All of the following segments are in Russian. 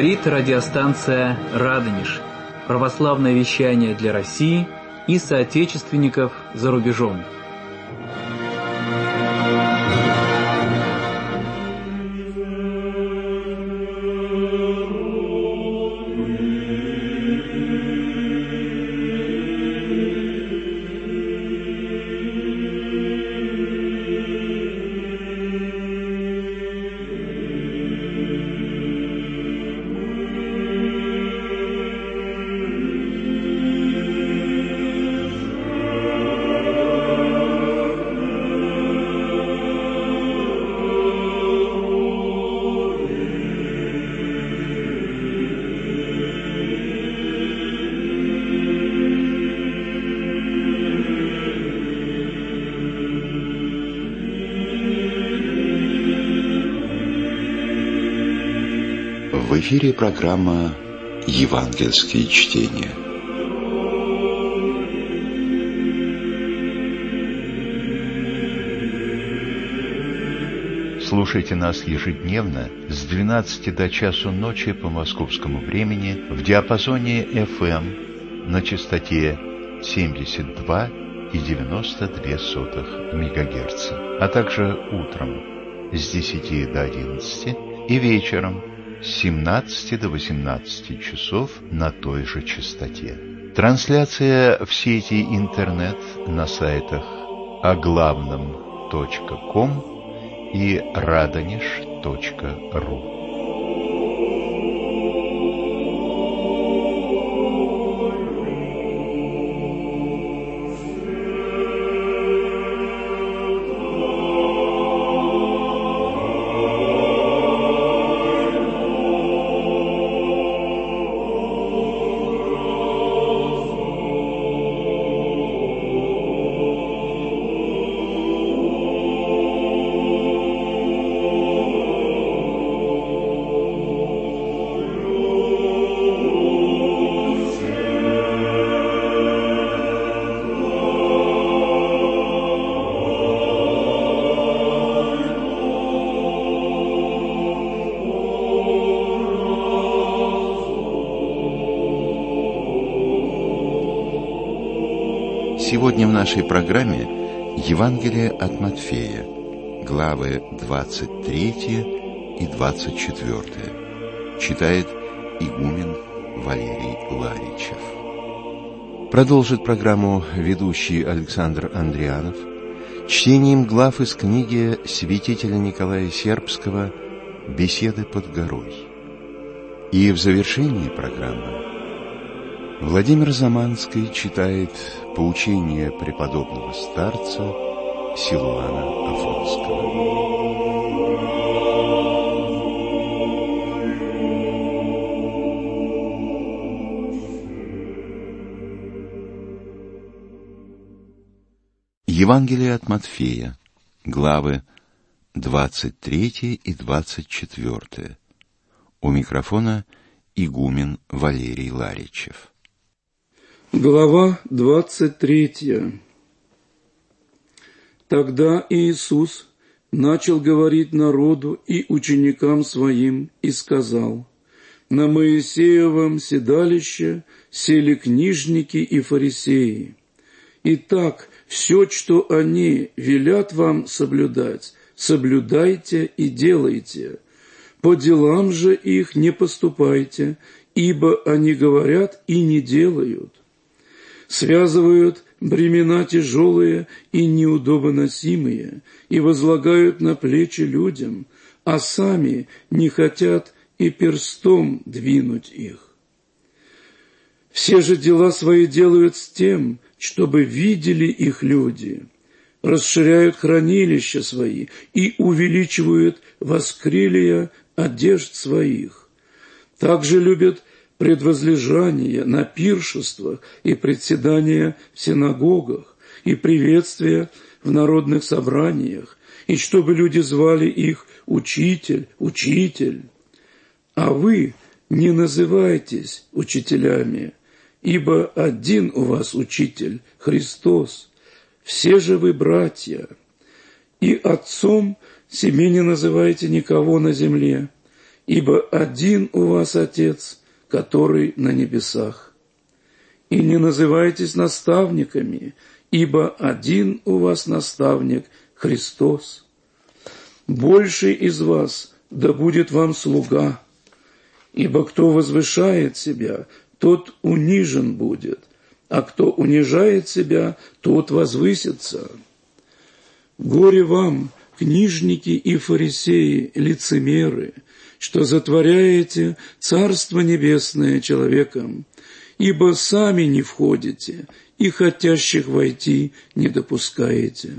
Говорит радиостанция «Радонеж». Православное вещание для России и соотечественников за рубежом. В эфире программа «Евангельские чтения». Слушайте нас ежедневно с 12 до часу ночи по московскому времени в диапазоне FM на частоте 72,92 МГц, а также утром с 10 до 11 и вечером с 17 до 18 часов на той же частоте. Трансляция в сети интернет на сайтах оглавном.ком и radonеж.ру. Сегодня в нашей программе Евангелие от Матфея, главы 23 и 24. Читает игумен Валерий Ларичев. Продолжит программу ведущий Александр Андрианов чтением глав из книги святителя Николая Сербского «Беседы под горой». И в завершении программы Владимир Заманский читает поучение преподобного старца Силуана Афонского. Евангелие от Матфея, главы 23 и 24. У микрофона игумен Валерий Ларичев. Глава 23. Тогда Иисус начал говорить народу и ученикам своим и сказал: «На Моисеевом седалище сели книжники и фарисеи. Итак, все, что они велят вам соблюдать, соблюдайте и делайте. По делам же их не поступайте, ибо они говорят и не делают. Связывают бремена тяжелые и неудобоносимые и возлагают на плечи людям, а сами не хотят и перстом двинуть их. Все же дела свои делают с тем, чтобы видели их люди, расширяют хранилища свои и увеличивают воскрелия одежд своих. Также любят предвозлежания на пиршествах и председания в синагогах и приветствия в народных собраниях, и чтобы люди звали их «Учитель, Учитель». А вы не называйтесь учителями, ибо один у вас Учитель, Христос, все же вы братья. И отцом себе не называйте никого на земле, ибо один у вас Отец, который на небесах. И не называйтесь наставниками, ибо один у вас наставник – Христос. Больший из вас да будет вам слуга, ибо кто возвышает себя, тот унижен будет, а кто унижает себя, тот возвысится. Горе вам, книжники и фарисеи, лицемеры, что затворяете Царство Небесное человеком, ибо сами не входите и хотящих войти не допускаете.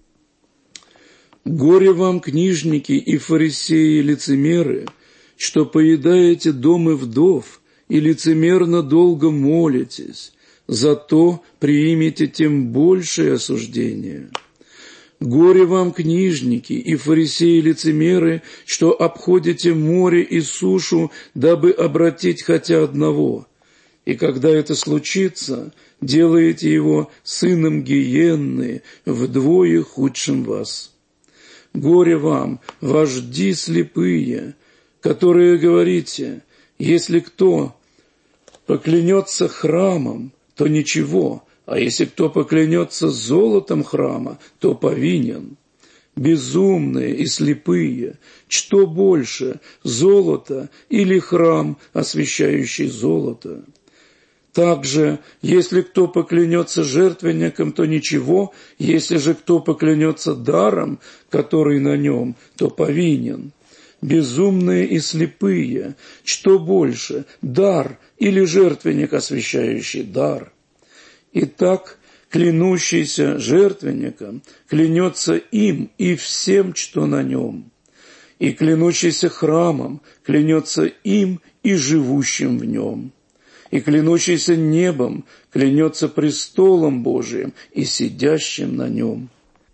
Горе вам, книжники и фарисеи, лицемеры, что поедаете домы вдов и лицемерно долго молитесь, зато приимете тем большее осуждение. Горе вам, книжники и фарисеи-лицемеры, что обходите море и сушу, дабы обратить хотя одного, и когда это случится, делаете его сыном гиенны, вдвое худшим вас. Горе вам, вожди слепые, которые говорите: если кто поклянется храмом, то ничего, а если кто поклянется золотом храма, то повинен. Безумные и слепые, что больше, золото или храм, освящающий золото? Также, если кто поклянется жертвенником, то ничего, если же кто поклянется даром, который на нем, то повинен. Безумные и слепые, что больше, дар или жертвенник, освящающий дар? Итак, клянущийся жертвенником клянется им и всем, что на нем, и клянущийся храмом клянется им и живущим в нем, и клянущийся небом клянется престолом Божиим и сидящим на нем.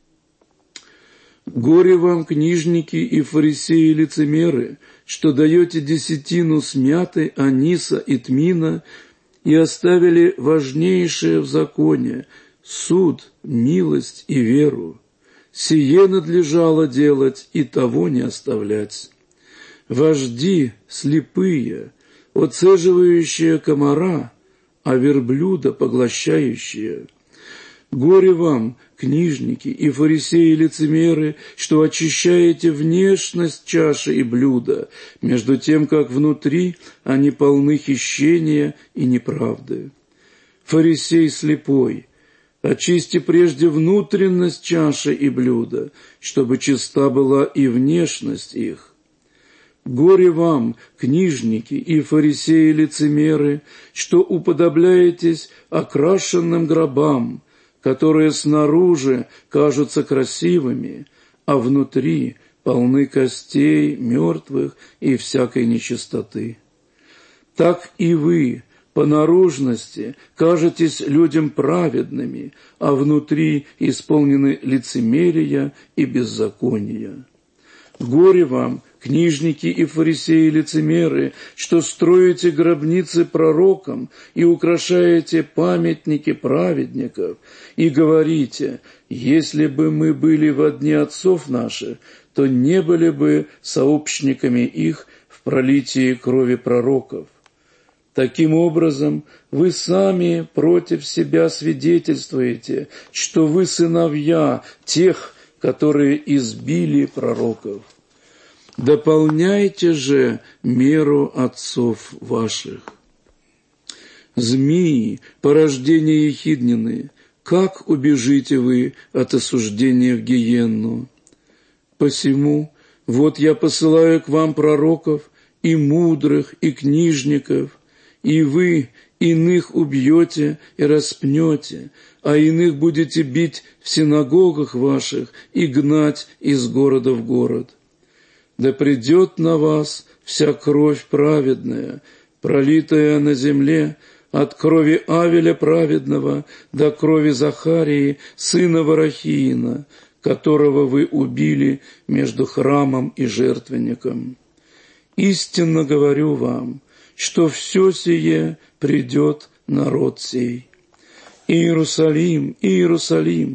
Горе вам, книжники и фарисеи-лицемеры, что даете десятину с мяты, аниса и тмина, и оставили важнейшее в законе – суд, милость и веру. Сие надлежало делать и того не оставлять. Вожди слепые, оцеживающие комара, а верблюда поглощающие. Горе вам, книжники и фарисеи-лицемеры, что очищаете внешность чаши и блюда, между тем, как внутри они полны хищения и неправды. Фарисей слепой, очисти прежде внутренность чаши и блюда, чтобы чиста была и внешность их. Горе вам, книжники и фарисеи-лицемеры, что уподобляетесь окрашенным гробам, которые снаружи кажутся красивыми, а внутри полны костей мертвых и всякой нечистоты. Так и вы по наружности кажетесь людям праведными, а внутри исполнены лицемерия и беззакония. Горе вам, книжники и фарисеи-лицемеры, что строите гробницы пророкам и украшаете памятники праведников, и говорите: если бы мы были во дни отцов наших, то не были бы сообщниками их в пролитии крови пророков. Таким образом, вы сами против себя свидетельствуете, что вы сыновья тех, которые избили пророков. Дополняйте же меру отцов ваших. Змеи, порождения ехиднины, как убежите вы от осуждения в гиенну? Посему, вот я посылаю к вам пророков, и мудрых, и книжников, и вы иных убьете и распнете, а иных будете бить в синагогах ваших и гнать из города в город. Да придет на вас вся кровь праведная, пролитая на земле, от крови Авеля праведного до крови Захарии, сына Варахиина, которого вы убили между храмом и жертвенником. Истинно говорю вам, что все сие придет на род сей. Иерусалим, Иерусалим,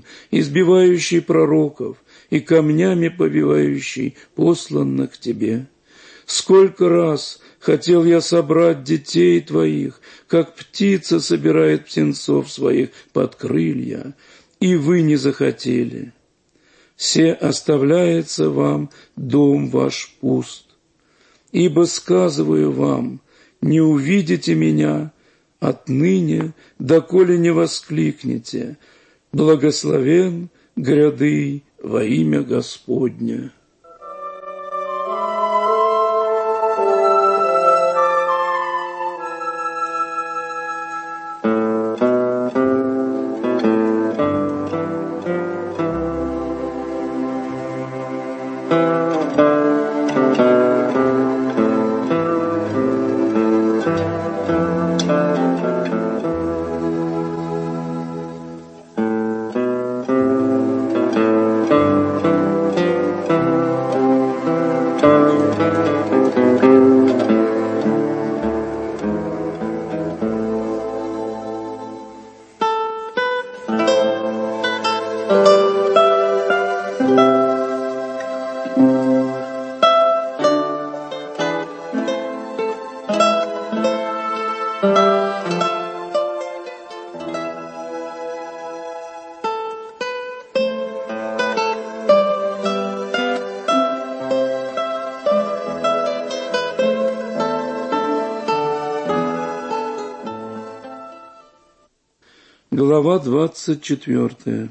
избивающий пророков и камнями побивающий посланных к тебе. Сколько раз хотел я собрать детей твоих, как птица собирает птенцов своих под крылья, и вы не захотели. Се оставляется вам дом ваш пуст. Ибо сказываю вам, не увидите меня отныне, доколе не воскликнете: благословен гряды во имя Господне. Глава 24.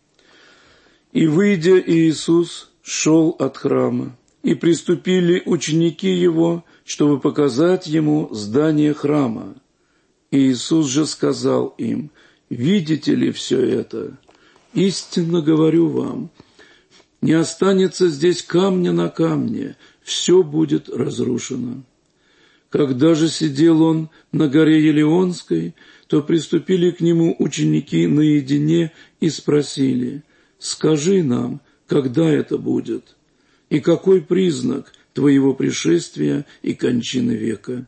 «И, выйдя, Иисус шел от храма, и приступили ученики Его, чтобы показать Ему здание храма. Иисус же сказал им: видите ли все это? Истинно говорю вам, не останется здесь камня на камне, все будет разрушено. Когда же сидел он на горе Елеонской, то приступили к нему ученики наедине и спросили: скажи нам, когда это будет, и какой признак твоего пришествия и кончины века?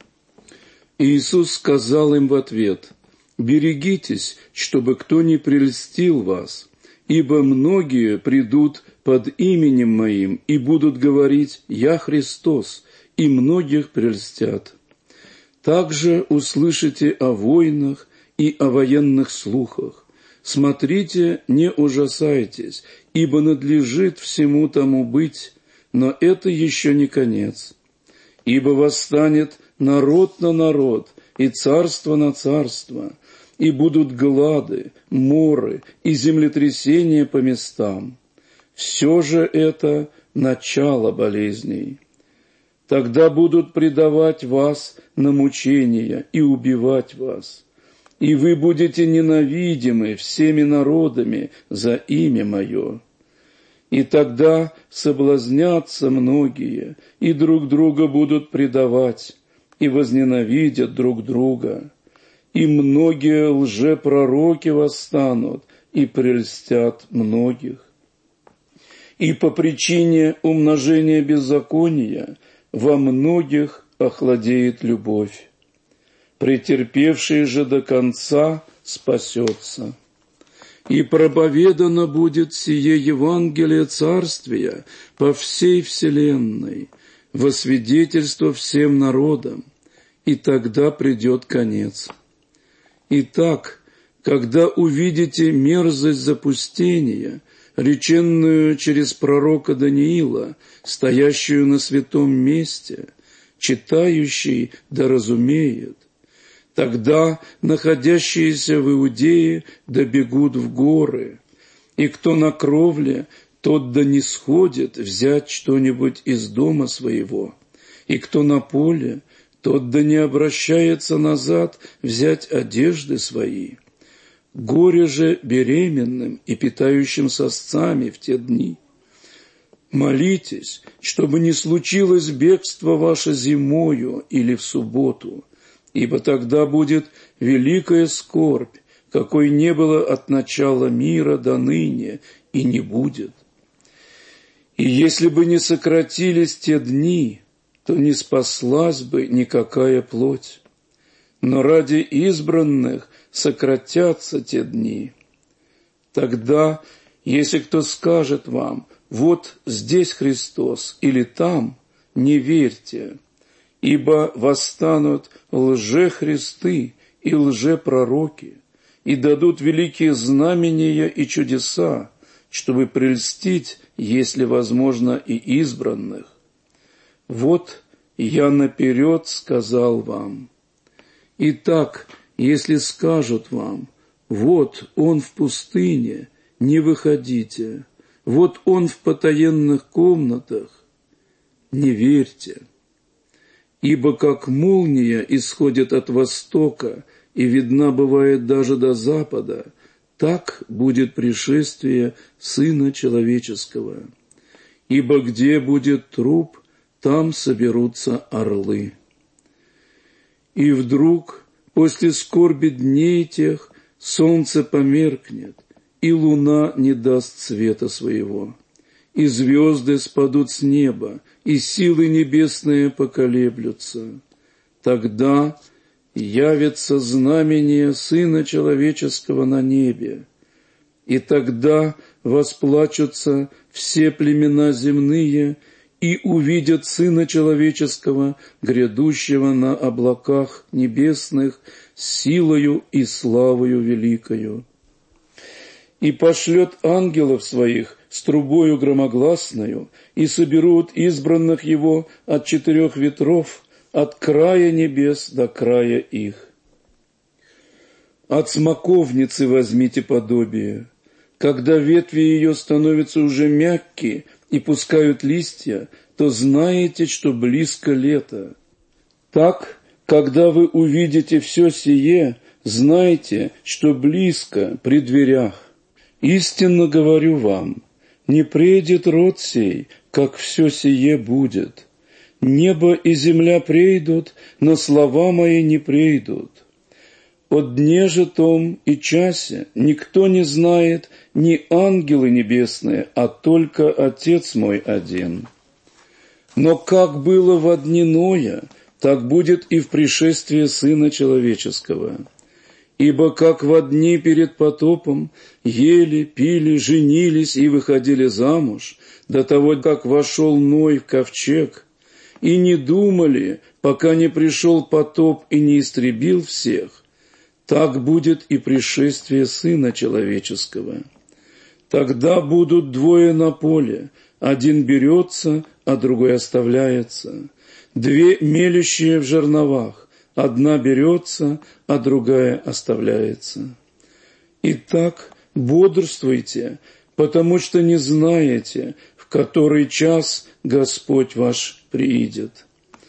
Иисус сказал им в ответ: берегитесь, чтобы кто не прельстил вас, ибо многие придут под именем Моим и будут говорить: «Я Христос», и многих прельстят. Также услышите о войнах и о военных слухах. Смотрите, не ужасайтесь, ибо надлежит всему тому быть, но это еще не конец. Ибо восстанет народ на народ, и царство на царство, и будут глады, моры и землетрясения по местам. Все же это начало болезней. Тогда будут предавать вас на мучения и убивать вас, и вы будете ненавидимы всеми народами за имя Мое. И тогда соблазнятся многие, и друг друга будут предавать, и возненавидят друг друга. И многие лжепророки восстанут и прельстят многих. И по причине умножения беззакония во многих охладеет любовь. Претерпевший же до конца спасется. И проповедано будет сие Евангелие Царствия по всей вселенной, во свидетельство всем народам, и тогда придет конец. Итак, когда увидите мерзость запустения, реченную через пророка Даниила, стоящую на святом месте, читающий да разумеет, тогда находящиеся в Иудее да бегут в горы, и кто на кровле, тот да не сходит взять что-нибудь из дома своего, и кто на поле, тот да не обращается назад взять одежды свои. Горе же беременным и питающим сосцами в те дни. Молитесь, чтобы не случилось бегство ваше зимою или в субботу, ибо тогда будет великая скорбь, какой не было от начала мира до ныне и не будет. И если бы не сократились те дни, то не спаслась бы никакая плоть. Но ради избранных сократятся те дни. Тогда, если кто скажет вам: вот здесь Христос или там, не верьте, ибо восстанут лжехристы и лжепророки, и дадут великие знамения и чудеса, чтобы прельстить, если возможно, и избранных. Вот я наперед сказал вам. Итак, если скажут вам: вот он в пустыне, не выходите, вот он в потаенных комнатах, не верьте. Ибо как молния исходит от востока и видна бывает даже до запада, так будет пришествие Сына Человеческого. Ибо где будет труп, там соберутся орлы. И вдруг, после скорби дней тех, солнце померкнет, и луна не даст света своего, и звезды спадут с неба, и силы небесные поколеблются. Тогда явится знамение Сына Человеческого на небе, и тогда восплачутся все племена земные и увидят Сына Человеческого, грядущего на облаках небесных, с силою и славою великою. И пошлет ангелов своих с трубою громогласною, и соберут избранных его от 4 ветров, от края небес до края их. От смоковницы возьмите подобие. Когда ветви ее становятся уже мягкие и пускают листья, то знаете, что близко лето. Так, когда вы увидите все сие, знайте, что близко при дверях. Истинно говорю вам, не придет род сей, как все сие будет. Небо и земля прейдут, но слова мои не прейдут. О дне же том и часе никто не знает, ни ангелы небесные, а только Отец мой один. Но как было во дни Ноя, так будет и в пришествии Сына Человеческого. Ибо как во дни перед потопом ели, пили, женились и выходили замуж, до того, как вошел Ной в ковчег, и не думали, пока не пришел потоп и не истребил всех, так будет и пришествие Сына Человеческого. Тогда будут двое на поле, один берется, а другой оставляется, 2 мелющие в жерновах, одна берется, а другая оставляется. Итак, бодрствуйте, потому что не знаете, в который час Господь ваш приидет.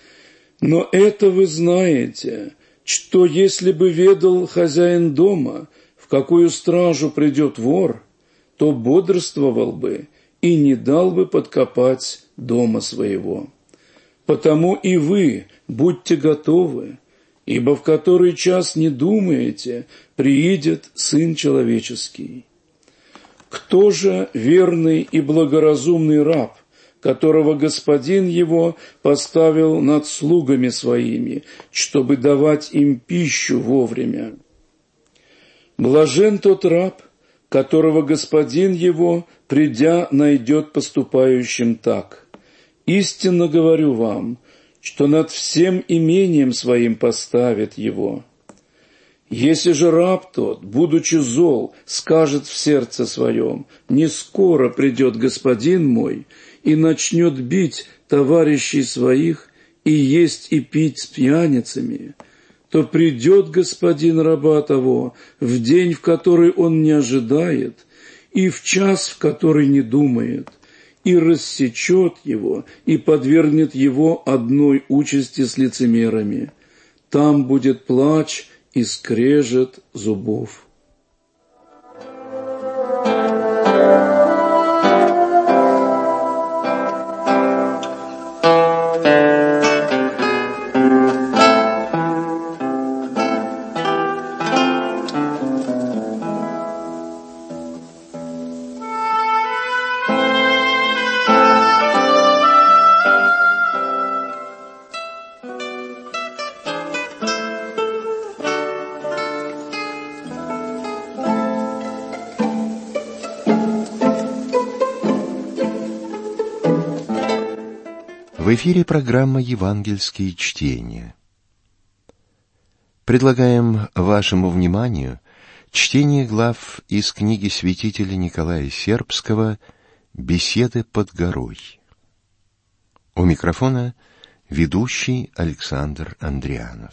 Но это вы знаете, что если бы ведал хозяин дома, в какую стражу придет вор, то бодрствовал бы и не дал бы подкопать дома своего. Потому и вы будьте готовы, ибо в который час не думаете, приидет Сын Человеческий. Кто же верный и благоразумный раб, которого господин его поставил над слугами своими, чтобы давать им пищу вовремя? Блажен тот раб, которого господин его, придя, найдет поступающим так. Истинно говорю вам, что над всем имением своим поставит его. Если же раб тот, будучи зол, скажет в сердце своем: не скоро придет господин мой, и начнет бить товарищей своих, и есть и пить с пьяницами, то придет господин раба того в день, в который он не ожидает, и в час, в который не думает, и рассечет его, и подвергнет его одной участи с лицемерами. Там будет плач и скрежет зубов. В эфире программа «Евангельские чтения». Предлагаем вашему вниманию чтение глав из книги святителя Николая Сербского «Беседы под горой». У микрофона ведущий Александр Андрианов.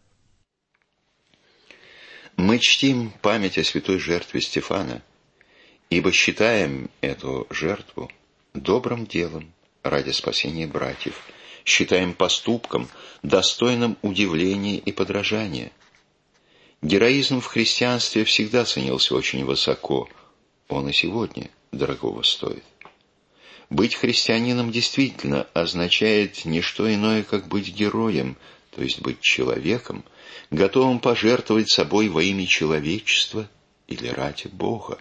Мы чтим память о святой жертве Стефана, ибо считаем эту жертву добрым делом ради спасения братьев, считаем поступком, достойным удивления и подражания. Героизм в христианстве всегда ценился очень высоко, он и сегодня дорогого стоит. Быть христианином действительно означает не что иное, как быть героем, то есть быть человеком, готовым пожертвовать собой во имя человечества или ради Бога.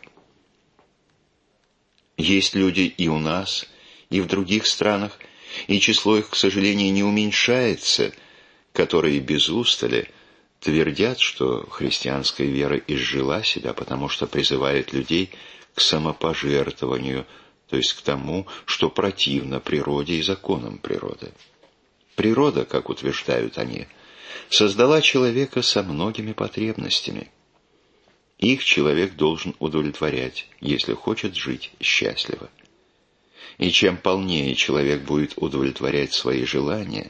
Есть люди и у нас, и в других странах, и число их, к сожалению, не уменьшается, которые без устали твердят, что христианская вера изжила себя, потому что призывает людей к самопожертвованию, то есть к тому, что противно природе и законам природы. Природа, как утверждают они, создала человека со многими потребностями. Их человек должен удовлетворять, если хочет жить счастливо. И чем полнее человек будет удовлетворять свои желания,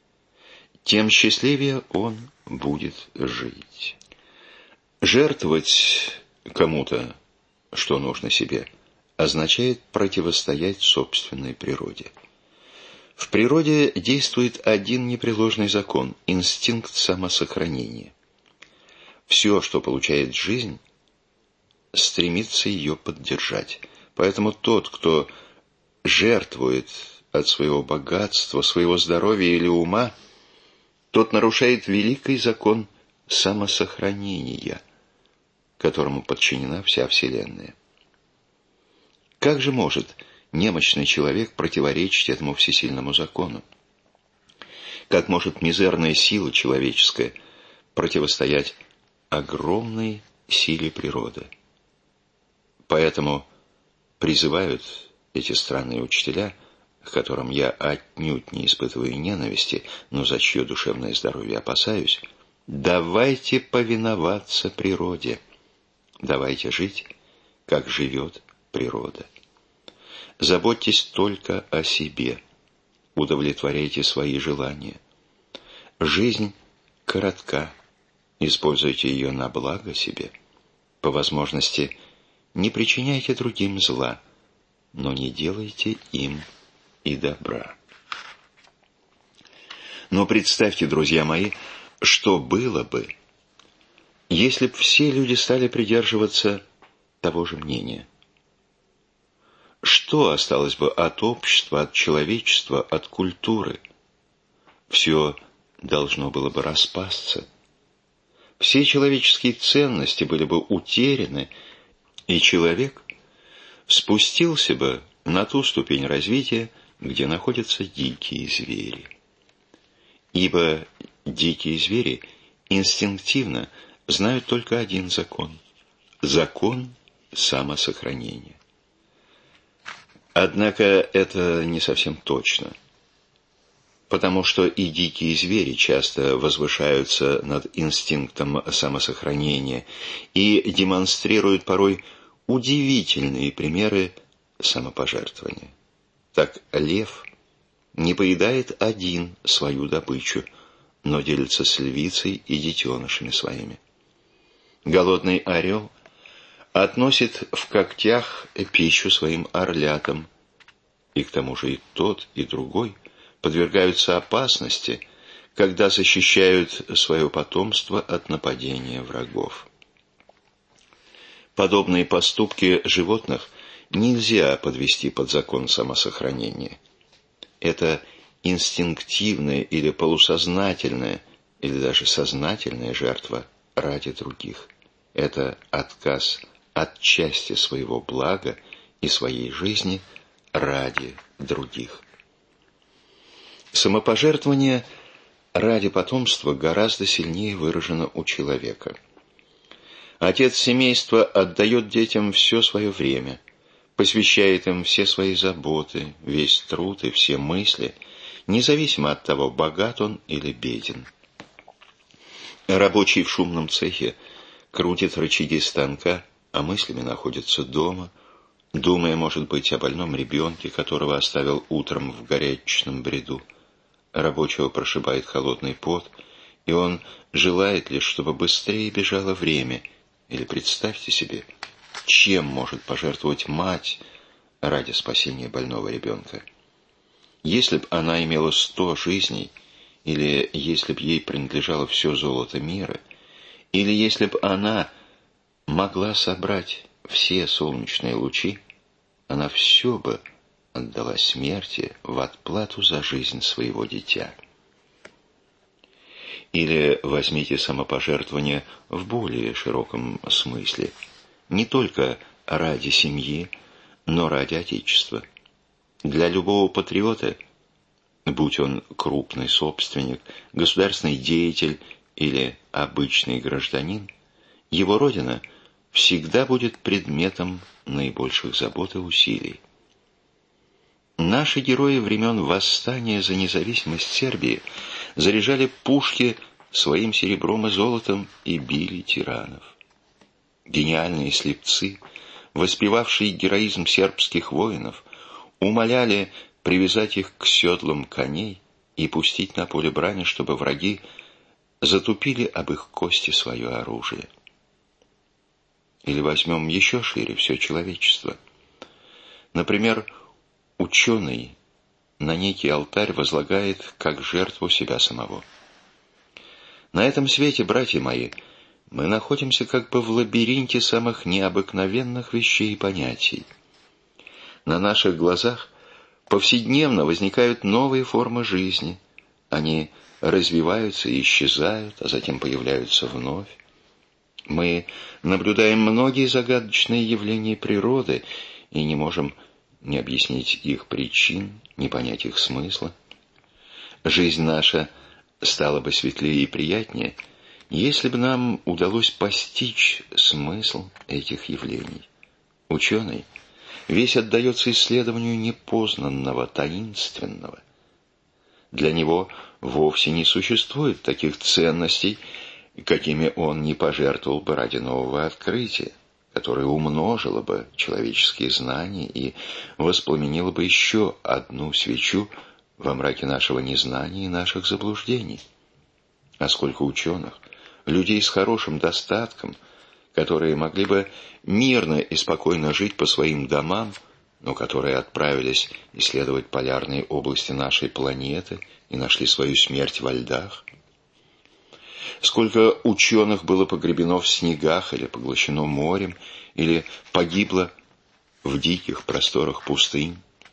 тем счастливее он будет жить. Жертвовать кому-то, что нужно себе, означает противостоять собственной природе. В природе действует один непреложный закон – инстинкт самосохранения. Все, что получает жизнь, стремится ее поддержать. Поэтому тот, кто жертвует от своего богатства, своего здоровья или ума, тот нарушает великий закон самосохранения, которому подчинена вся Вселенная. Как же может немощный человек противоречить этому всесильному закону? Как может мизерная сила человеческая противостоять огромной силе природы? Поэтому призывают эти странные учителя, к которым я отнюдь не испытываю ненависти, но за чье душевное здоровье опасаюсь, давайте повиноваться природе, давайте жить, как живет природа. Заботьтесь только о себе, удовлетворяйте свои желания. Жизнь коротка, используйте ее на благо себе. По возможности не причиняйте другим зла, но не делайте им и добра. Но представьте, друзья мои, что было бы, если бы все люди стали придерживаться того же мнения. Что осталось бы от общества, от человечества, от культуры? Все должно было бы распасться. Все человеческие ценности были бы утеряны, и человек спустился бы на ту ступень развития, где находятся дикие звери. Ибо дикие звери инстинктивно знают только один закон – закон самосохранения. Однако это не совсем точно, потому что и дикие звери часто возвышаются над инстинктом самосохранения и демонстрируют порой удивительные примеры самопожертвования. Так лев не поедает один свою добычу, но делится с львицей и детенышами своими. Голодный орел относит в когтях пищу своим орлятам, и к тому же и тот, и другой подвергаются опасности, когда защищают свое потомство от нападения врагов. Подобные поступки животных нельзя подвести под закон самосохранения. Это инстинктивная или полусознательная, или даже сознательная жертва ради других. Это отказ от части своего блага и своей жизни ради других. Самопожертвование ради потомства гораздо сильнее выражено у человека. Отец семейства отдает детям все свое время, посвящает им все свои заботы, весь труд и все мысли, независимо от того, богат он или беден. Рабочий в шумном цехе крутит рычаги станка, а мыслями находится дома, думая, может быть, о больном ребенке, которого оставил утром в горячечном бреду. Рабочего прошибает холодный пот, и он желает лишь, чтобы быстрее бежало время. Или представьте себе, чем может пожертвовать мать ради спасения больного ребенка. Если б она имела 100 жизней, или если б ей принадлежало все золото мира, или если б она могла собрать все солнечные лучи, она все бы отдала смерти в отплату за жизнь своего дитя. Или возьмите самопожертвование в более широком смысле. Не только ради семьи, но ради Отечества. Для любого патриота, будь он крупный собственник, государственный деятель или обычный гражданин, его родина всегда будет предметом наибольших забот и усилий. Наши герои времен восстания за независимость Сербии заряжали пушки своим серебром и золотом и били тиранов. Гениальные слепцы, воспевавшие героизм сербских воинов, умоляли привязать их к седлам коней и пустить на поле брани, чтобы враги затупили об их кости свое оружие. Или возьмем еще шире все человечество. Например, ученый на некий алтарь возлагает как жертву себя самого. На этом свете, братья мои, мы находимся как бы в лабиринте самых необыкновенных вещей и понятий. На наших глазах повседневно возникают новые формы жизни. Они развиваются и исчезают, а затем появляются вновь. Мы наблюдаем многие загадочные явления природы и не можем ни объяснить их причин, ни понять их смысла. Жизнь наша стала бы светлее и приятнее, если бы нам удалось постичь смысл этих явлений. Ученый весь отдается исследованию непознанного, таинственного. Для него вовсе не существует таких ценностей, какими он не пожертвовал бы ради нового открытия, которое умножило бы человеческие знания и воспламенило бы еще одну свечу во мраке нашего незнания и наших заблуждений. А сколько ученых, людей с хорошим достатком, которые могли бы мирно и спокойно жить по своим домам, но которые отправились исследовать полярные области нашей планеты и нашли свою смерть во льдах. Сколько ученых было погребено в снегах или поглощено морем, или погибло в диких просторах пустынь.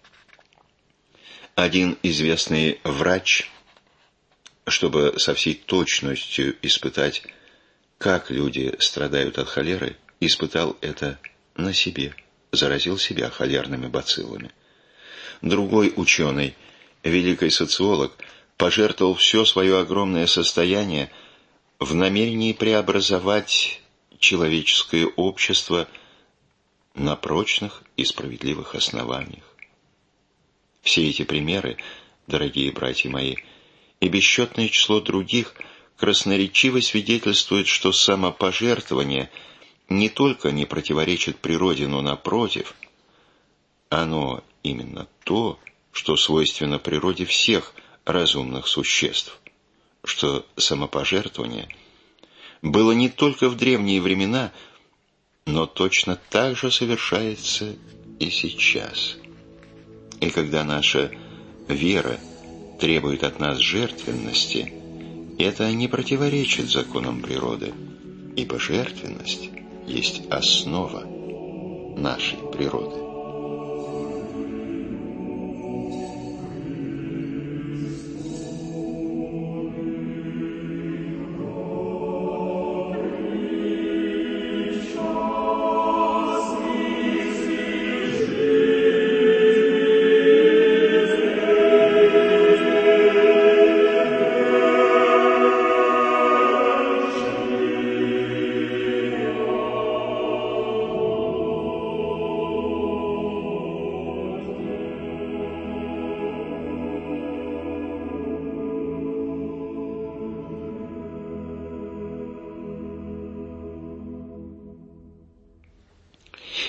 Один известный врач, чтобы со всей точностью испытать, как люди страдают от холеры, испытал это на себе, заразил себя холерными бациллами. Другой ученый, великий социолог, пожертвовал все свое огромное состояние в намерении преобразовать человеческое общество на прочных и справедливых основаниях. Все эти примеры, дорогие братья мои, и бесчетное число других красноречиво свидетельствуют, что самопожертвование не только не противоречит природе, но напротив, оно именно то, что свойственно природе всех разумных существ, что самопожертвование было не только в древние времена, но точно так же совершается и сейчас. И когда наша вера требует от нас жертвенности, это не противоречит законам природы, ибо жертвенность есть основа нашей природы.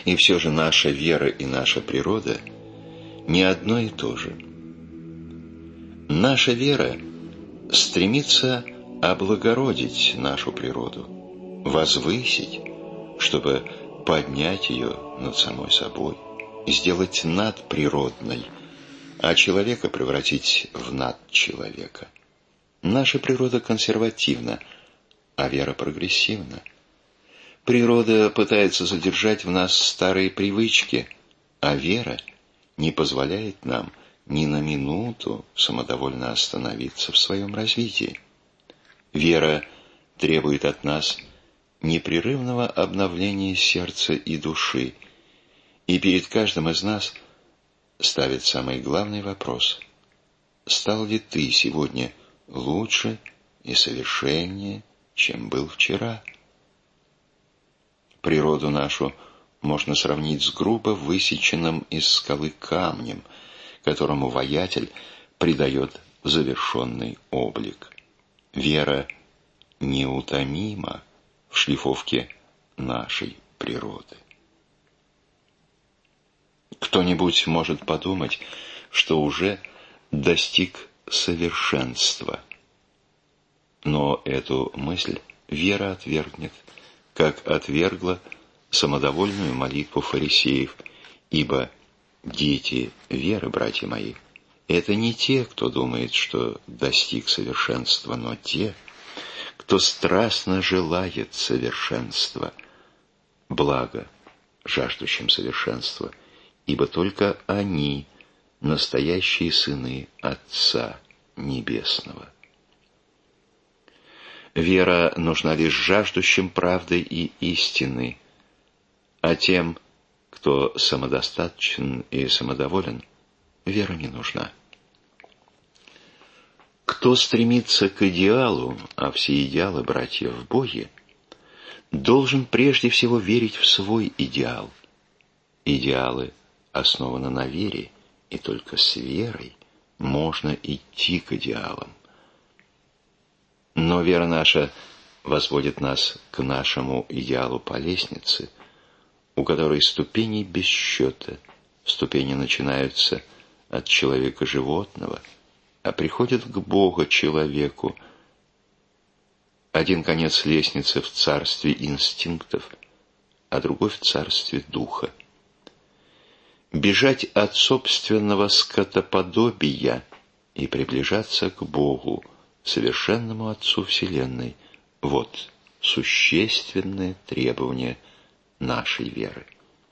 И все же наша вера и наша природа не одно и то же. Наша вера стремится облагородить нашу природу, возвысить, чтобы поднять ее над самой собой, сделать надприродной, а человека превратить в надчеловека. Наша природа консервативна, а вера прогрессивна. Природа пытается задержать в нас старые привычки, а вера не позволяет нам ни на минуту самодовольно остановиться в своем развитии. Вера требует от нас непрерывного обновления сердца и души, и перед каждым из нас ставит самый главный вопрос: стал ли ты сегодня лучше и совершеннее, чем был вчера? Природу нашу можно сравнить с грубо высеченным из скалы камнем, которому воятель придает завершенный облик. Вера неутомима в шлифовке нашей природы. Кто-нибудь может подумать, что уже достиг совершенства, но эту мысль вера отвергнет, как отвергла самодовольную молитву фарисеев, ибо дети веры, братья мои, это не те, кто думает, что достиг совершенства, но те, кто страстно желает совершенства, благо жаждущим совершенства, ибо только они настоящие сыны Отца Небесного. Вера нужна лишь жаждущим правды и истины, а тем, кто самодостаточен и самодоволен, вера не нужна. Кто стремится к идеалу, а все идеалы, братья, в Боге, должен прежде всего верить в свой идеал. Идеалы основаны на вере, и только с верой можно идти к идеалам. Но вера наша возводит нас к нашему идеалу по лестнице, у которой ступеней без счета. Ступени начинаются от человека-животного, а приходят к Богу-человеку. Один конец лестницы в царстве инстинктов, а другой в царстве духа. Бежать от собственного скотоподобия и приближаться к Богу, совершенному Отцу Вселенной, вот существенное требование нашей веры.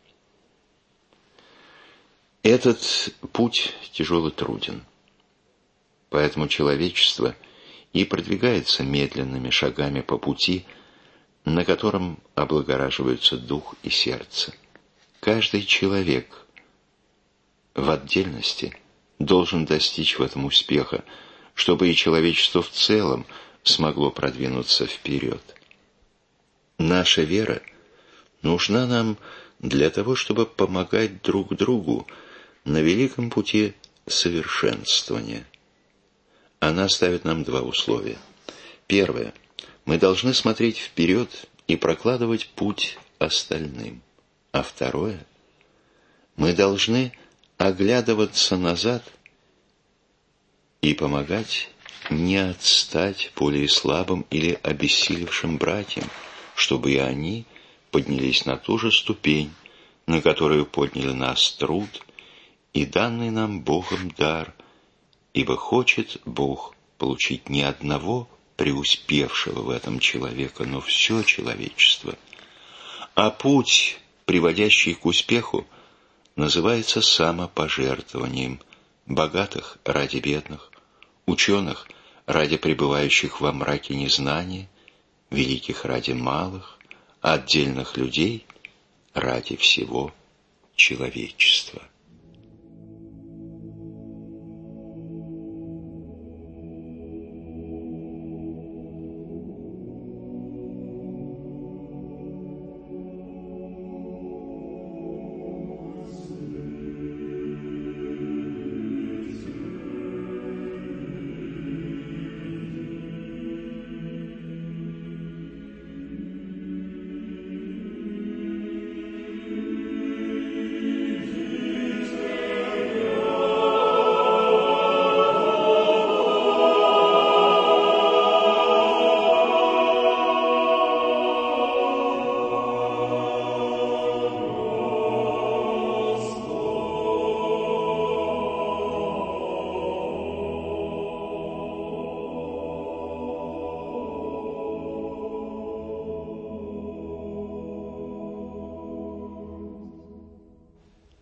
Этот путь тяжел и труден, поэтому человечество и продвигается медленными шагами по пути, на котором облагораживаются дух и сердце. Каждый человек в отдельности должен достичь в этом успеха, чтобы и человечество в целом смогло продвинуться вперед. Наша вера нужна нам для того, чтобы помогать друг другу на великом пути совершенствования. Она ставит нам два условия. Первое. Мы должны смотреть вперед и прокладывать путь остальным. А второе. Мы должны оглядываться назад и помогать не отстать более слабым или обессилевшим братьям, чтобы и они поднялись на ту же ступень, на которую подняли нас труд и данный нам Богом дар, ибо хочет Бог получить не одного преуспевшего в этом человека, но все человечество. А путь, приводящий к успеху, называется самопожертвованием: богатых ради бедных, ученых ради пребывающих во мраке незнания, великих ради малых, а отдельных людей ради всего человечества.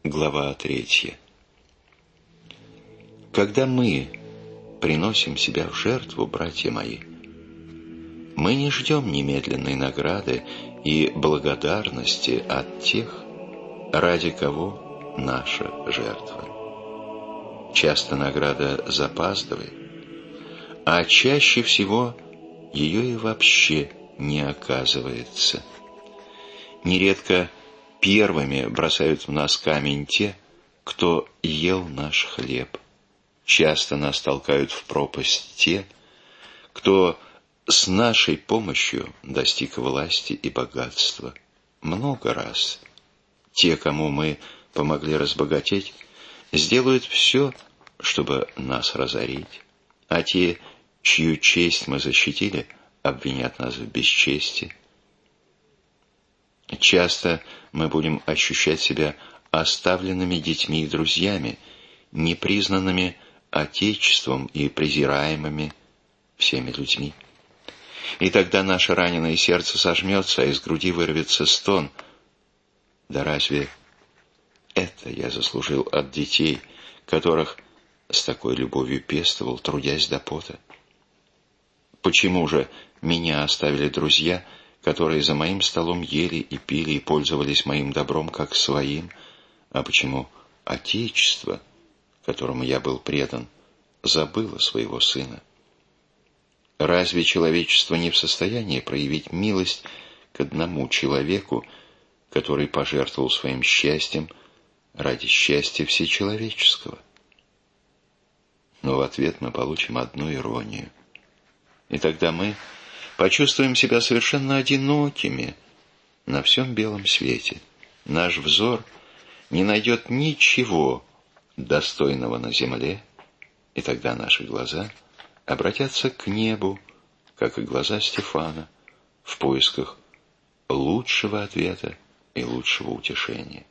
Глава 3. Когда мы приносим себя в жертву, братья мои, мы не ждем немедленной награды и благодарности от тех, ради кого наша жертва. Часто награда запаздывает, а чаще всего ее и вообще не оказывается. Нередко первыми бросают в нас камень те, кто ел наш хлеб. Часто нас толкают в пропасть те, кто с нашей помощью достиг власти и богатства. Много раз те, кому мы помогли разбогатеть, сделают все, чтобы нас разорить, а те, чью честь мы защитили, обвинят нас в бесчестии. Часто мы будем ощущать себя оставленными детьми и друзьями, непризнанными Отечеством и презираемыми всеми людьми. И тогда наше раненое сердце сожмется, а из груди вырвется стон. Да разве это я заслужил от детей, которых с такой любовью пестовал, трудясь до пота? Почему же меня оставили друзья, которые за моим столом ели и пили и пользовались моим добром как своим? А почему Отечество, которому я был предан, забыло своего сына? Разве человечество не в состоянии проявить милость к одному человеку, который пожертвовал своим счастьем ради счастья всечеловеческого? Но в ответ мы получим одну иронию. И тогда мы почувствуем себя совершенно одинокими на всем белом свете. Наш взор не найдет ничего достойного на земле, и тогда наши глаза обратятся к небу, как и глаза Стефана, в поисках лучшего ответа и лучшего утешения.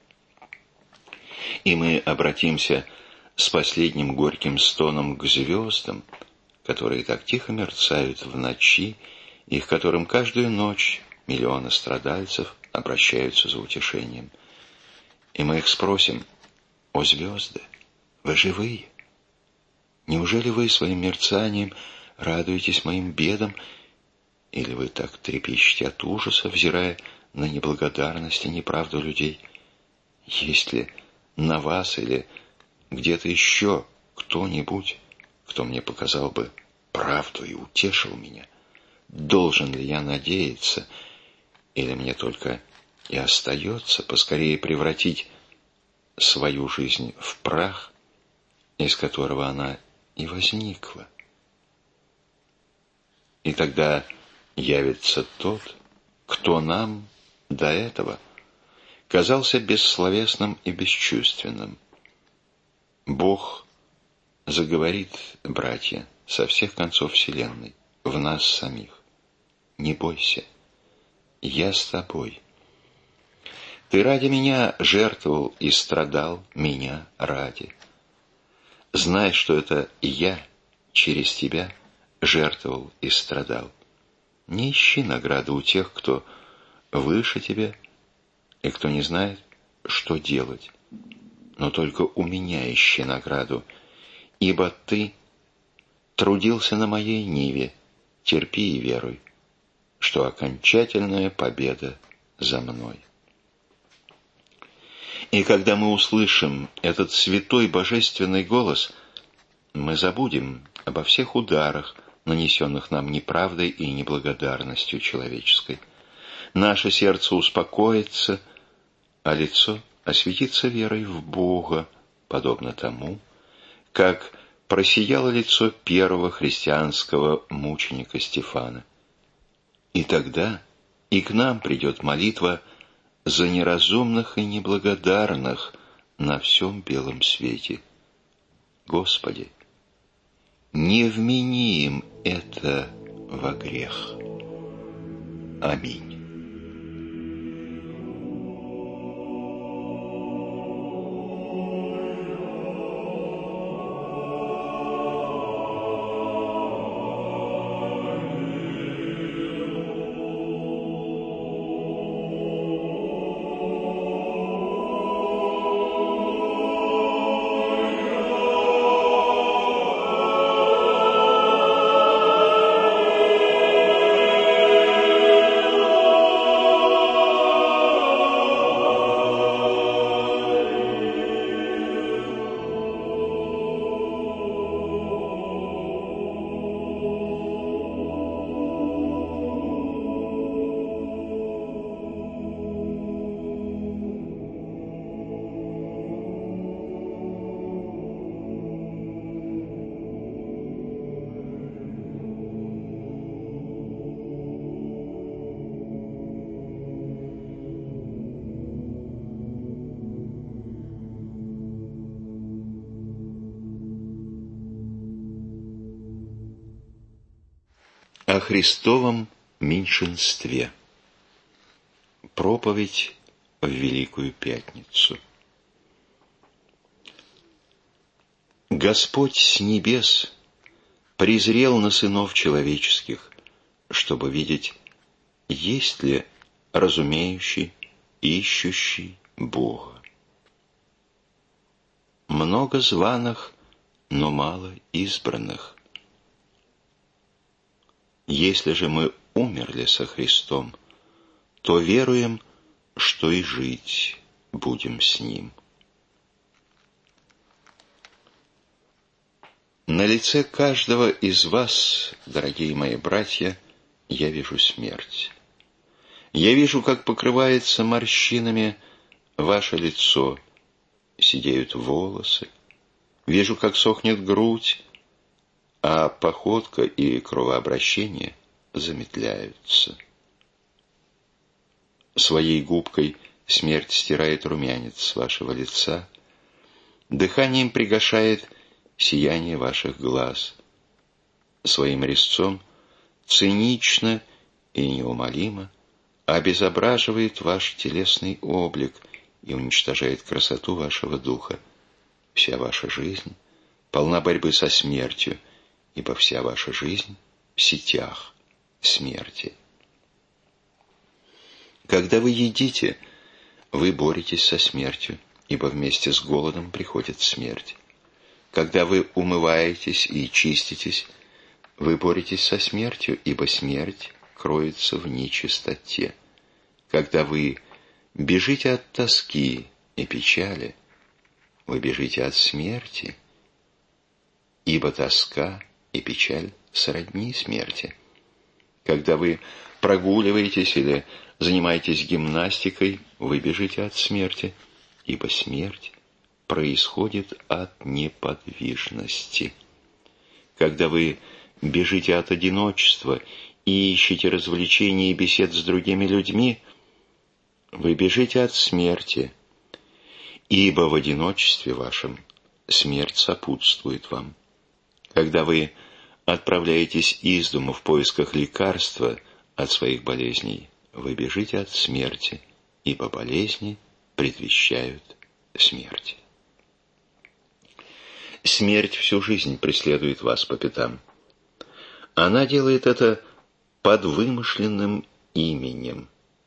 И мы обратимся с последним горьким стоном к звездам, которые так тихо мерцают в ночи, и к которым каждую ночь миллионы страдальцев обращаются за утешением. И мы их спросим: «О звезды, вы живые? Неужели вы своим мерцанием радуетесь моим бедам, или вы так трепещете от ужаса, взирая на неблагодарность и неправду людей? Есть ли на вас или где-то еще кто-нибудь, кто мне показал бы правду и утешил меня? Должен ли я надеяться, или мне только и остается поскорее превратить свою жизнь в прах, из которого она и возникла? И тогда явится тот, кто нам до этого казался бессловесным и бесчувственным. Бог заговорит, братья, со всех концов вселенной, в нас самих. Не бойся, я с тобой. Ты ради меня жертвовал и страдал, меня ради. Знай, что это я через тебя жертвовал и страдал. Не ищи награды у тех, кто выше тебя и кто не знает, что делать. Но только у меня ищи награду, ибо ты трудился на моей ниве, терпи и веруй, что окончательная победа за мной. И когда мы услышим этот святой божественный голос, мы забудем обо всех ударах, нанесенных нам неправдой и неблагодарностью человеческой. Наше сердце успокоится, а лицо осветится верой в Бога, подобно тому, как просияло лицо первого христианского мученика Стефана. И тогда и к нам придет молитва за неразумных и неблагодарных на всем белом свете. Господи, не вмени им это во грех. Аминь. О Христовом меньшинстве. Проповедь в Великую Пятницу. Господь с небес презрел на сынов человеческих, чтобы видеть, есть ли разумеющий, ищущий Бога. Много званых, но мало избранных. Если же мы умерли со Христом, то веруем, что и жить будем с Ним. На лице каждого из вас, дорогие мои братья, я вижу смерть. Я вижу, как покрывается морщинами ваше лицо, сидеют волосы. Вижу, как сохнет грудь, а походка и кровообращение замедляются. Своей губкой смерть стирает румянец с вашего лица, дыханием пригашает сияние ваших глаз, своим резцом цинично и неумолимо обезображивает ваш телесный облик и уничтожает красоту вашего духа. Вся ваша жизнь полна борьбы со смертью, ибо вся ваша жизнь в сетях смерти. Когда вы едите, вы боретесь со смертью, ибо вместе с голодом приходит смерть. Когда вы умываетесь и чиститесь, вы боретесь со смертью, ибо смерть кроется в нечистоте. Когда вы бежите от тоски и печали, вы бежите от смерти, ибо тоска и печаль сродни смерти. Когда вы прогуливаетесь или занимаетесь гимнастикой, вы бежите от смерти, ибо смерть происходит от неподвижности. Когда вы бежите от одиночества и ищете развлечений и бесед с другими людьми, вы бежите от смерти, ибо в одиночестве вашем смерть сопутствует вам. Когда вы отправляетесь из дому в поисках лекарства от своих болезней, вы бежите от смерти, ибо болезни предвещают смерть. Смерть всю жизнь преследует вас по пятам. Она делает это под вымышленным именем,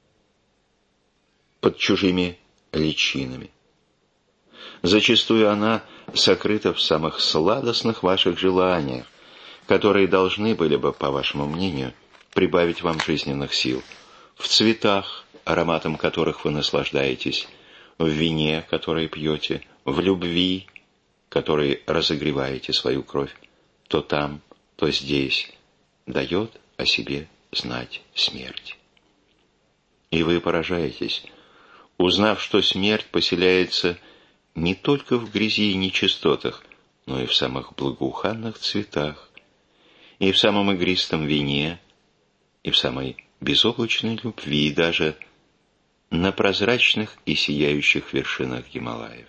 под чужими личинами. Зачастую она сокрыта в самых сладостных ваших желаниях, которые должны были бы, по вашему мнению, прибавить вам жизненных сил, в цветах, ароматом которых вы наслаждаетесь, в вине, которое пьете, в любви, которой разогреваете свою кровь, то там, то здесь дает о себе знать смерть. И вы поражаетесь, узнав, что смерть поселяется не только в грязи и нечистотах, но и в самых благоуханных цветах, и в самом игристом вине, и в самой безоблачной любви, и даже на прозрачных и сияющих вершинах Гималаев.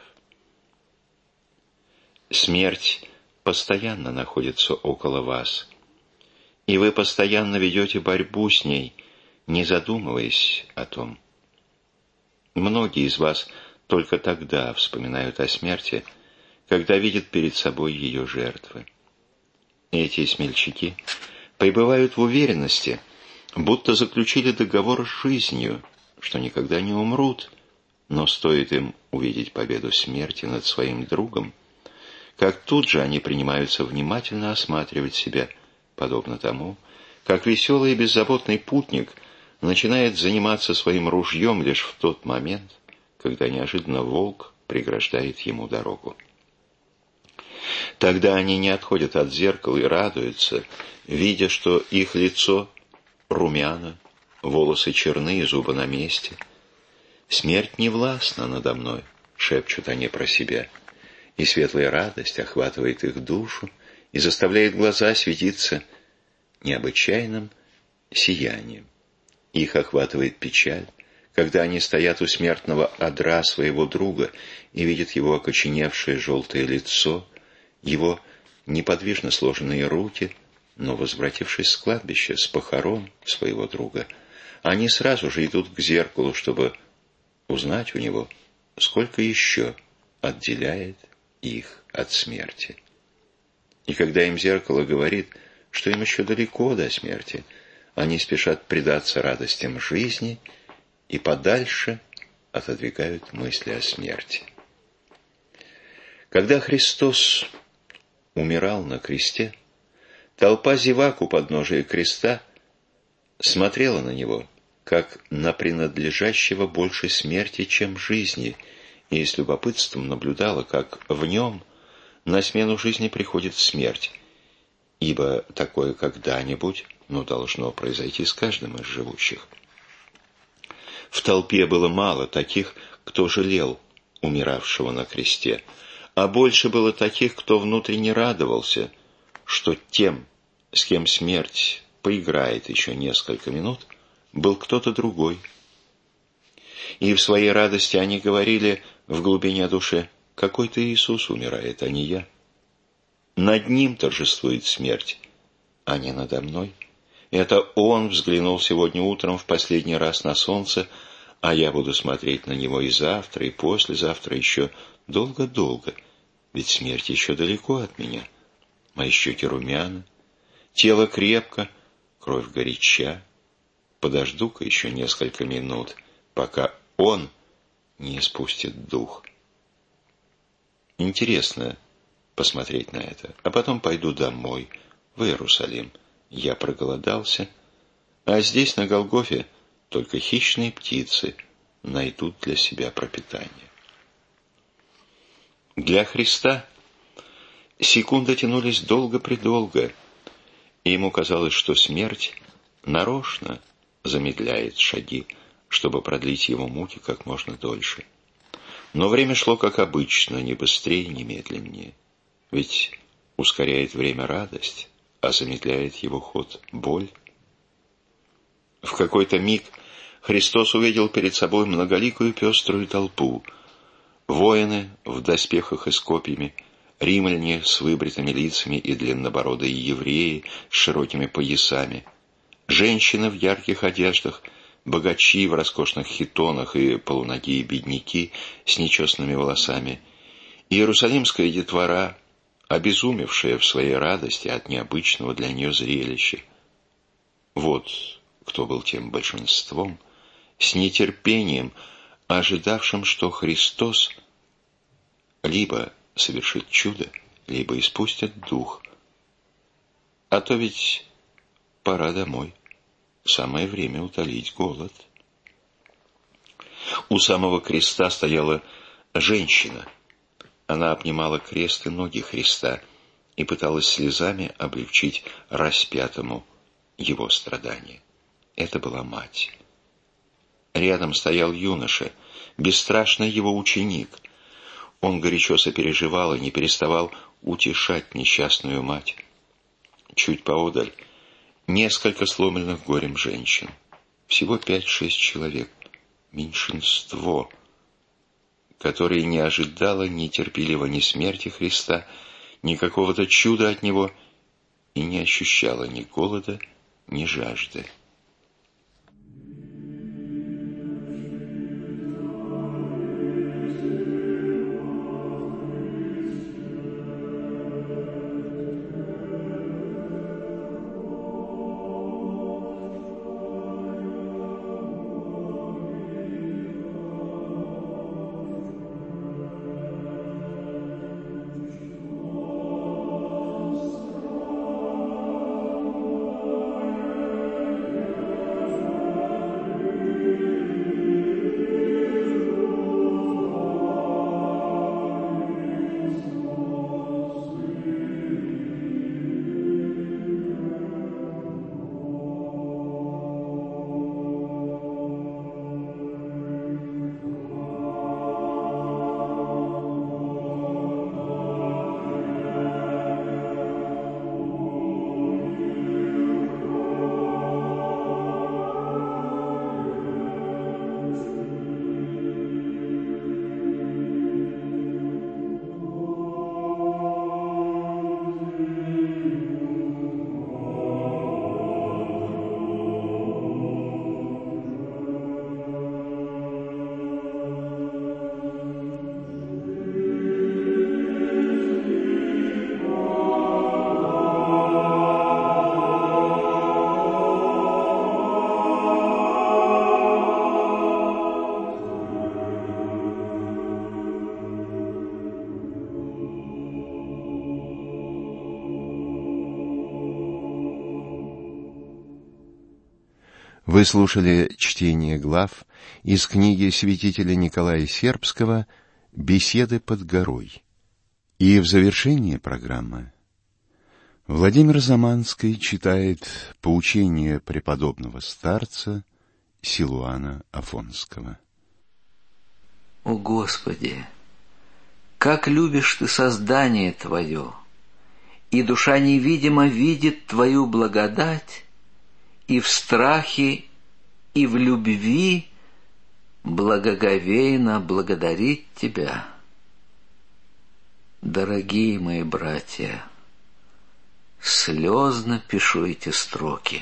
Смерть постоянно находится около вас, и вы постоянно ведете борьбу с ней, не задумываясь о том. Многие из вас только тогда вспоминают о смерти, когда видят перед собой ее жертвы. Эти смельчаки пребывают в уверенности, будто заключили договор с жизнью, что никогда не умрут, но стоит им увидеть победу смерти над своим другом, как тут же они принимаются внимательно осматривать себя, подобно тому, как веселый и беззаботный путник начинает заниматься своим ружьем лишь в тот момент, когда неожиданно волк преграждает ему дорогу. Тогда они не отходят от зеркала и радуются, видя, что их лицо румяно, волосы черны и зубы на месте. «Смерть не властна надо мной», — шепчут они про себя, и светлая радость охватывает их душу и заставляет глаза светиться необычайным сиянием. Их охватывает печаль, когда они стоят у смертного одра своего друга и видят его окоченевшее желтое лицо, его неподвижно сложенные руки, Но, возвратившись с кладбища, с похорон своего друга, они сразу же идут к зеркалу, чтобы узнать у него, сколько еще отделяет их от смерти. И когда им зеркало говорит, что им еще далеко до смерти, они спешат предаться радостям жизни и подальше отодвигают мысли о смерти. Когда Христос умирал на кресте, толпа зевак у подножия креста смотрела на него, как на принадлежащего больше смерти, чем жизни, и с любопытством наблюдала, как в нем на смену жизни приходит смерть, ибо такое когда-нибудь, должно произойти с каждым из живущих. В толпе было мало таких, кто жалел умиравшего на кресте, а больше было таких, кто внутренне радовался, что тем, с кем смерть поиграет еще несколько минут, был кто-то другой. И в своей радости они говорили в глубине души: какой-то Иисус умирает, а не я. Над ним торжествует смерть, а не надо мной. Это он взглянул сегодня утром в последний раз на солнце, а я буду смотреть на него и завтра, и послезавтра, еще долго-долго, ведь смерть еще далеко от меня. Мои щеки румяны, тело крепко, кровь горяча. Подожду-ка еще несколько минут, пока он не испустит дух. Интересно посмотреть на это, а потом пойду домой, в Иерусалим. Я проголодался, а здесь, на Голгофе, только хищные птицы найдут для себя пропитание. Для Христа секунды тянулись долго-предолго, и ему казалось, что смерть нарочно замедляет шаги, чтобы продлить его муки как можно дольше. Но время шло как обычно, не быстрее, не медленнее. Ведь ускоряет время радость, а замедляет его ход боль. В какой-то миг Христос увидел перед собой многоликую пеструю толпу. Воины в доспехах и с копьями, римляне с выбритыми лицами и длиннобородые евреи с широкими поясами, женщины в ярких одеждах, богачи в роскошных хитонах и полуногие бедняки с нечесанными волосами, иерусалимская детвора, обезумевшая в своей радости от необычного для нее зрелища. Вот кто был тем большинством, с нетерпением ожидавшим, что Христос либо совершит чудо, либо испустит дух. А то ведь пора домой. Самое время утолить голод. У самого креста стояла женщина. Она обнимала крест и ноги Христа и пыталась слезами облегчить распятому его страдания. Это была мать. Рядом стоял юноша, бесстрашный его ученик. Он горячо сопереживал и не переставал утешать несчастную мать. Чуть поодаль несколько сломленных горем женщин. Всего 5-6 человек. Меньшинство, которое не ожидало ни терпеливо ни смерти Христа, ни какого-то чуда от Него, и не ощущало ни голода, ни жажды. Вы слушали чтение глав из книги святителя Николая Сербского «Беседы под горой». И в завершении программы Владимир Заманский читает поучение преподобного старца Силуана Афонского. О Господи, как любишь Ты создание Твое, и душа невидимо видит Твою благодать, и в страхе, и в любви благоговейно благодарить Тебя. Дорогие мои братья, слезно пишу эти строки.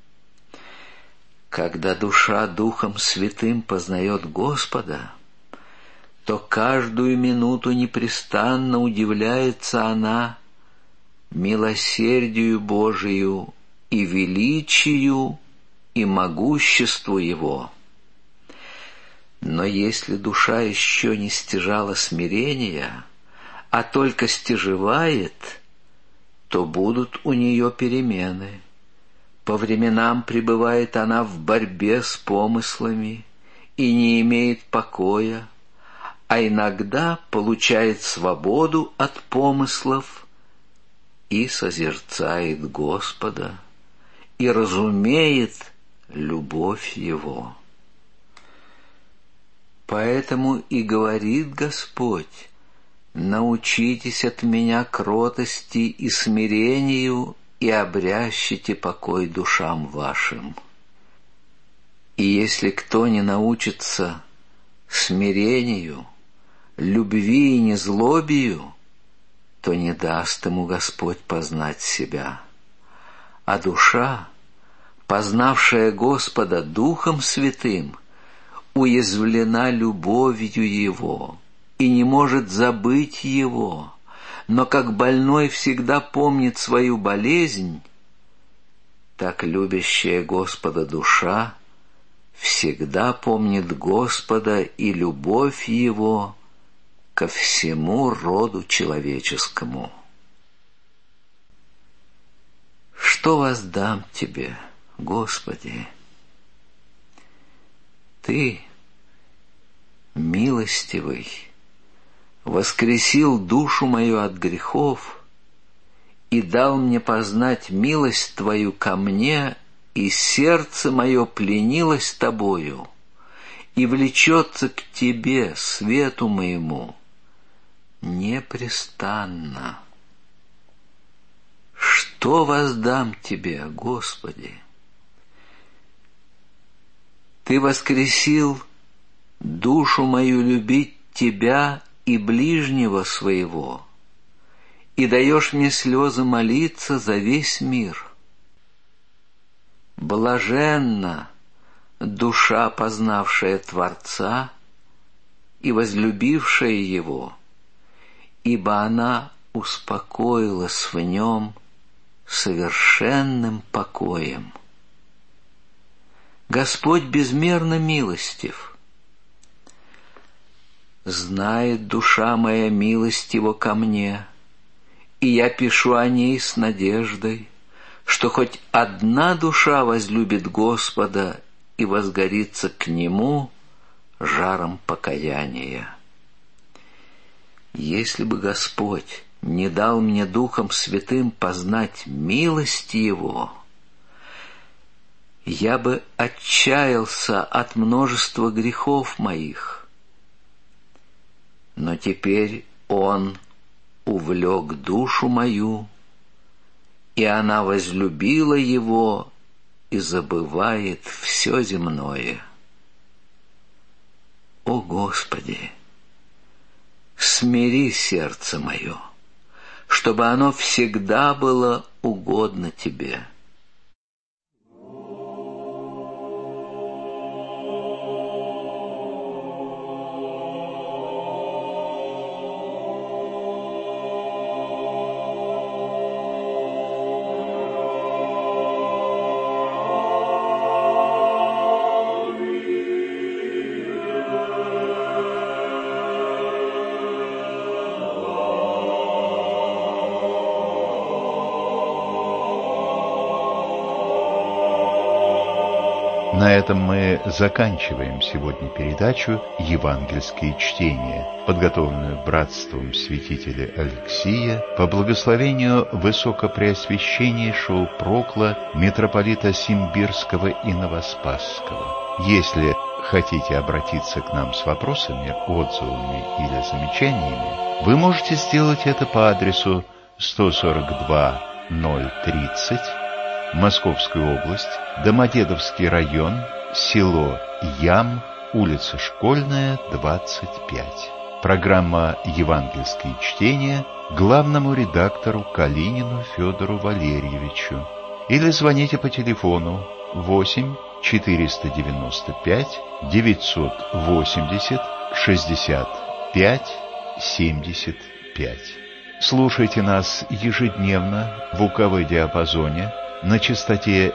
Когда душа Духом Святым познает Господа, то каждую минуту непрестанно удивляется она милосердию Божию и величию, и могуществу Его. Но если душа еще не стяжала смирения, а только стяжевает, то будут у нее перемены. По временам пребывает она в борьбе с помыслами и не имеет покоя, а иногда получает свободу от помыслов и созерцает Господа, и разумеет любовь Его. Поэтому и говорит Господь: научитесь от меня кротости и смирению, и обрящите покой душам вашим. И если кто не научится смирению, любви и незлобию, то не даст ему Господь познать себя. А душа, познавшая Господа Духом Святым, уязвлена любовью Его и не может забыть Его, но как больной всегда помнит свою болезнь, так любящая Господа душа всегда помнит Господа и любовь Его ко всему роду человеческому. Что воздам Тебе, Господи? Ты, милостивый, воскресил душу мою от грехов и дал мне познать милость Твою ко мне, и сердце мое пленилось Тобою и влечется к Тебе, свету моему, непрестанно. Что воздам Тебе, Господи? Ты воскресил душу мою любить Тебя и ближнего своего, и даешь мне слезы молиться за весь мир. Блаженна душа, познавшая Творца и возлюбившая Его, ибо она успокоилась в Нем совершенным покоем. Господь безмерно милостив. Знает душа моя милость Его ко мне, и я пишу о ней с надеждой, что хоть одна душа возлюбит Господа и возгорится к Нему жаром покаяния. Если бы Господь не дал мне Духом Святым познать милость Его, я бы отчаялся от множества грехов моих. Но теперь Он увлек душу мою, и она возлюбила Его и забывает все земное. О Господи, смири сердце мое, чтобы оно всегда было угодно Тебе. На этом мы заканчиваем сегодня передачу «Евангельские чтения», подготовленную братством святителя Алексия по благословению высокопреосвященнейшего прокла митрополита Симбирского и Новоспасского. Если хотите обратиться к нам с вопросами, отзывами или замечаниями, вы можете сделать это по адресу 142-030, Московская область, Домодедовский район, село Ям, улица Школьная, 25. Программа «Евангельские чтения» главному редактору Калинину Федору Валерьевичу. Или звоните по телефону 8 495 980 65 75. Слушайте нас ежедневно в УКВ-диапазоне на частоте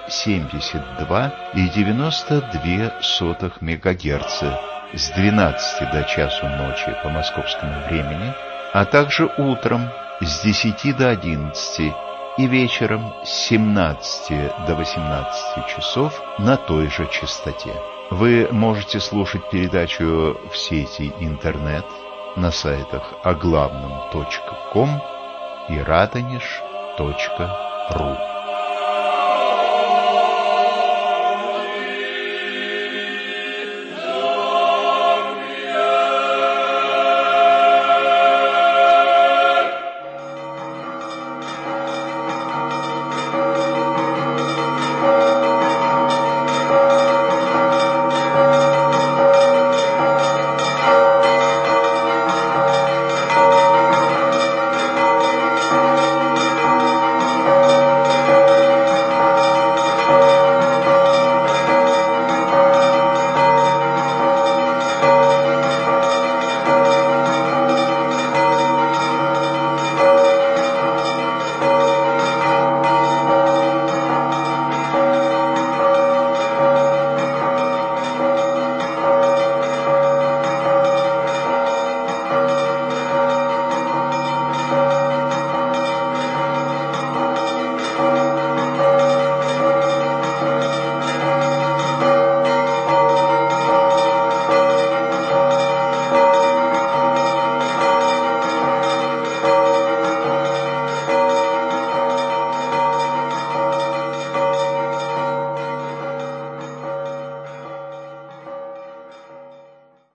72,92 МГц с 12 до часу ночи по московскому времени, а также утром с 10 до 11 и вечером с 17 до 18 часов на той же частоте. Вы можете слушать передачу в сети интернет на сайтах оглавном.ком и радонеж.ру.